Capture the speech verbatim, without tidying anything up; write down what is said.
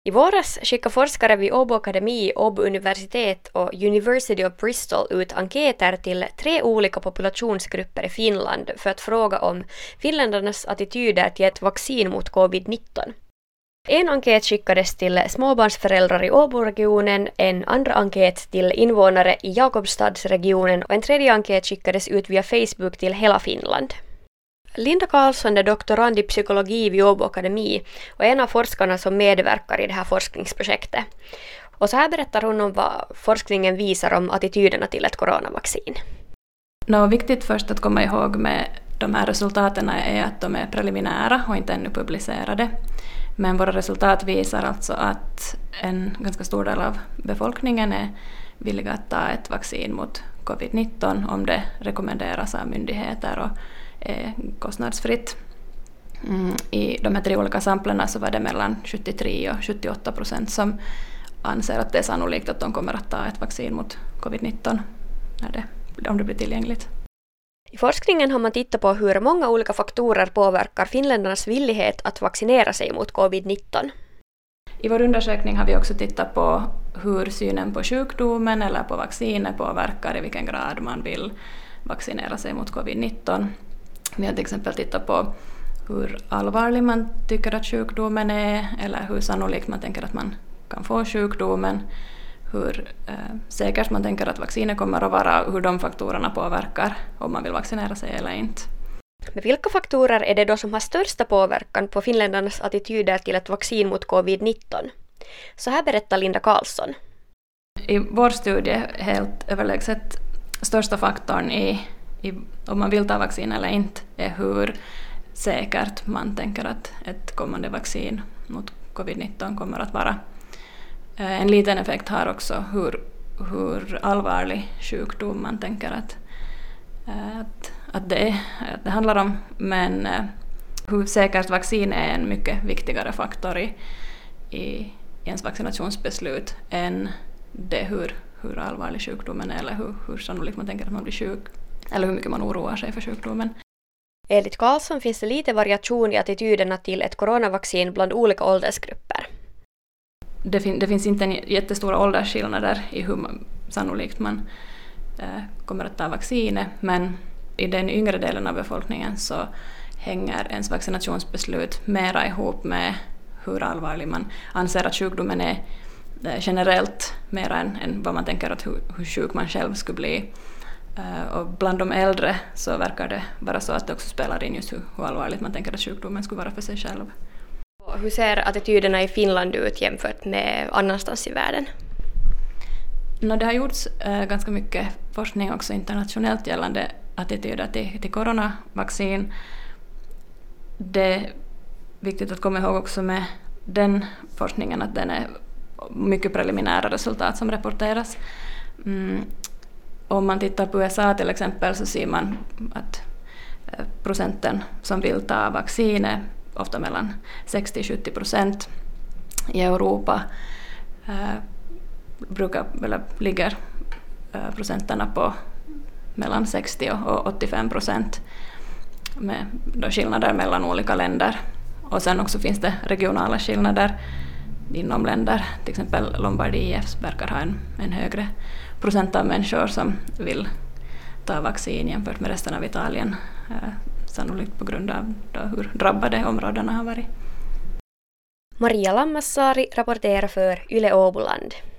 I våras skickade forskare vid Åbo Akademi, Åbo universitet och University of Bristol ut enkäter till tre olika populationsgrupper i Finland för att fråga om finländarnas attityder till ett vaccin mot covid nitton. En enkät skickades till småbarnsföräldrar i Åboregionen, en andra enkät till invånare i Jakobstadsregionen och en tredje enkät skickades ut via Facebook till hela Finland. Linda Karlsson är doktorand i psykologi vid Åbo Akademi och är en av forskarna som medverkar i det här forskningsprojektet. Och så här berättar hon om vad forskningen visar om attityderna till ett coronavaccin. Något viktigt först att komma ihåg med de här resultaten är att de är preliminära och inte ännu publicerade. Men våra resultat visar alltså att en ganska stor del av befolkningen är villiga att ta ett vaccin mot covid nitton om det rekommenderas av myndigheter och är kostnadsfritt. Mm, I de här tre olika samplarna så var det mellan sjuttiotre och sjuttioåtta procent som anser att det är sannolikt att de kommer att ta ett vaccin mot covid nitton när det, om det blir tillgängligt. I forskningen har man tittat på hur många olika faktorer påverkar finländarnas villighet att vaccinera sig mot covid nitton. I vår undersökning har vi också tittat på hur synen på sjukdomen eller på vaccinet påverkar i vilken grad man vill vaccinera sig mot covid nitton. Vi har till exempel tittat på hur allvarlig man tycker att sjukdomen är eller hur sannolikt man tänker att man kan få sjukdomen, hur eh, säkert man tänker att vaccinet kommer att vara och hur de faktorerna påverkar om man vill vaccinera sig eller inte. Men vilka faktorer är det då som har största påverkan på finländarnas attityder till ett vaccin mot covid nitton? Så här berättar Linda Karlsson. I vår studie helt överlägset största faktorn i, i om man vill ta vaccin eller inte är hur säkert man tänker att ett kommande vaccin mot covid nitton kommer att vara. En liten effekt har också hur, hur allvarlig sjukdom man tänker att, att, att, det, att det handlar om. Men hur säkert vaccin är en mycket viktigare faktor i, i ens vaccinationsbeslut än det hur, hur allvarlig sjukdomen är eller hur, hur sannolikt man tänker att man blir sjuk eller hur mycket man oroar sig för sjukdomen. Enligt Karlsson finns det lite variation i attityderna till ett coronavaccin bland olika åldersgrupper. Det, fin- det finns inte en jättestora åldersskillnader i hur man, sannolikt man eh, kommer att ta vaccinet, men i den yngre delen av befolkningen så hänger ens vaccinationsbeslut mera ihop med hur allvarlig man anser att sjukdomen är eh, generellt, mera än, än vad man tänker att hur, hur sjuk man själv skulle bli. Eh, och bland de äldre så verkar det vara så att det också spelar in just hur, hur allvarligt man tänker att sjukdomen skulle vara för sig själv. Hur ser attityderna i Finland ut jämfört med annanstans i världen? No, det har gjorts äh, ganska mycket forskning också internationellt gällande attityder till, till coronavaccin. Det är viktigt att komma ihåg också med den forskningen att den är mycket preliminära resultat som rapporteras. Mm. Om man tittar på U S A till exempel så ser man att äh, procenten som vill ta vaccinet ofta mellan sextio till sjuttio procent. I Europa äh, brukar, eller ligger äh, procenterna på mellan sextio och åttiofem procent med då skillnader mellan olika länder. Och sen också finns det regionala skillnader inom länder. Till exempel Lombardiet verkar ha en, en högre procent av människor som vill ta vaccin jämfört med resten av Italien. Äh, sannolikt på grund av då hur drabbade områdena har varit. Maria Lammassaari rapporterar för Yle Åboland.